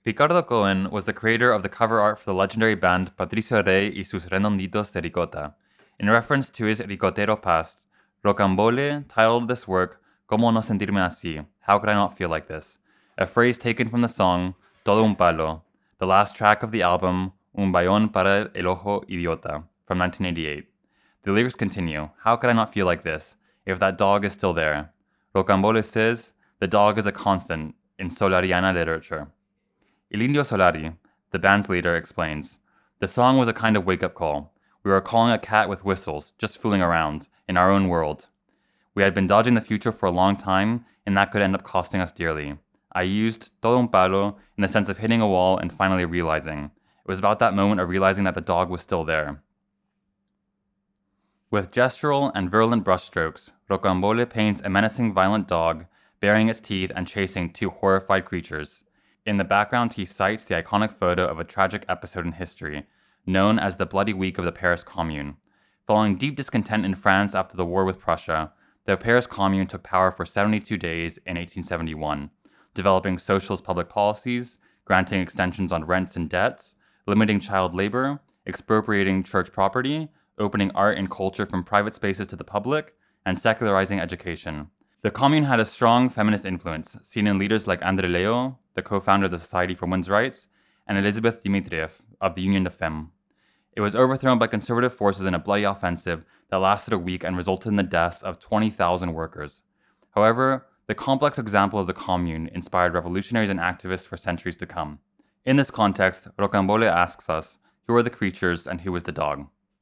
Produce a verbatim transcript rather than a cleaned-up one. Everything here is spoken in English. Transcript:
Ricardo Cohen was the creator of the cover art for the legendary band Patricio Rey y sus Redonditos de Ricota. In reference to his ricotero past, Rocambole titled this work Como no sentirme así, How could I not feel like this? A phrase taken from the song Todo un palo, the last track of the album Un bayón para el ojo idiota from nineteen eighty-eight. The lyrics continue, How could I not feel like this, if that dog is still there? Rocambole says, the dog is a constant in Solariana literature. El Indio Solari, the band's leader, explains, the song was a kind of wake-up call. We were calling a cat with whistles, just fooling around, in our own world. We had been dodging the future for a long time, and that could end up costing us dearly. I used todo un palo in the sense of hitting a wall and finally realizing. It was about that moment of realizing that the dog was still there. With gestural and virulent brushstrokes, Rocambole paints a menacing violent dog, baring its teeth and chasing two horrified creatures. In the background, he cites the iconic photo of a tragic episode in history, known as the Bloody Week of the Paris Commune. Following deep discontent in France after the war with Prussia, the Paris Commune took power for seventy-two days in eighteen seventy-one, developing socialist public policies, granting extensions on rents and debts, limiting child labor, expropriating church property, opening art and culture from private spaces to the public, and secularizing education. The Commune had a strong feminist influence, seen in leaders like André Leo, the co-founder of the Society for Women's Rights, and Elizabeth Dmitriev of the Union de Femmes. It was overthrown by conservative forces in a bloody offensive that lasted a week and resulted in the deaths of twenty thousand workers. However, the complex example of the Commune inspired revolutionaries and activists for centuries to come. In this context, Rocambole asks us, who are the creatures and who is the dog?